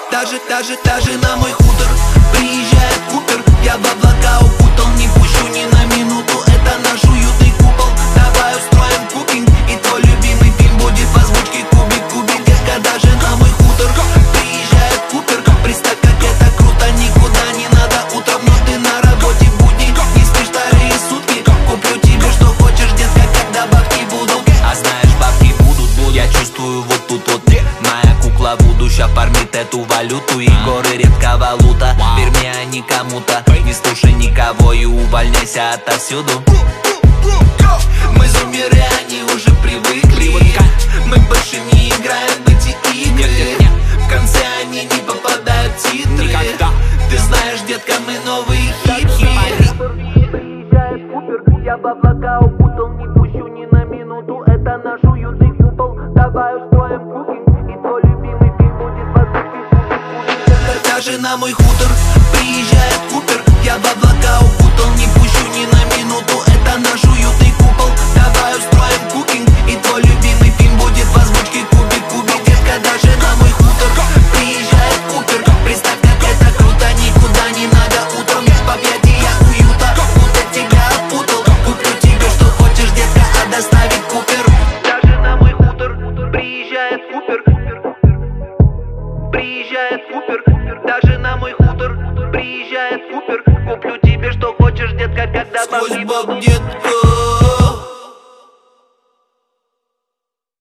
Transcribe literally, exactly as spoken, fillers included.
Даже, даже, даже на мой хутор приезжает Купер. Я в облака укутал, не пущу ни на минуту. Это наш уютный купол. Давай устроим кукинг, и твой любимый фильм будет в озвучке кубик, кубик. Детка, даже на мой хутор приезжает Купер. Представь, как это круто, никуда не надо утром, но ты на работе будни, не спишь вторые сутки. Куплю тебе, что хочешь, детка, когда бабки будут. А знаешь, бабки будут, будут. Я чувствую вот тут вот моя кукла Вуду ща фармит эту валюту. И горы редкого лута, верь мне, а не кому-то. Не слушай никого и увольняйся отовсюду. Мы зумеры, они уже привыкли. Мы больше не играем в эти игры. В конце они не попадают в титры. Ты знаешь, детка, мы новые хиты. Приезжает Купер, я в облака укутал, не пущу ни на минуту. Это наш уютный купол. Давай устроим кукинг, и твой любимый фильм будет в озвучке. Даже на мой хутор приезжает Купер. Я в облака укутал, не пущу ни на минуту. Это наш уютный купол. Давай устроим кукинг, и твой любимый фильм будет в озвучке кубик, кубик. Детка, даже на мой хутор приезжает Купер. Представь, как это круто, никуда не надо утром. Я в объятия уюта, будто тебя опутал. Куплю тебе, что хочешь, детка, а доставит Купер. Даже на мой хутор приезжает Купер. Приезжает Купер. Даже на мой хутор приезжает Купер. Куплю тебе, что хочешь, детка, когда бабки будут.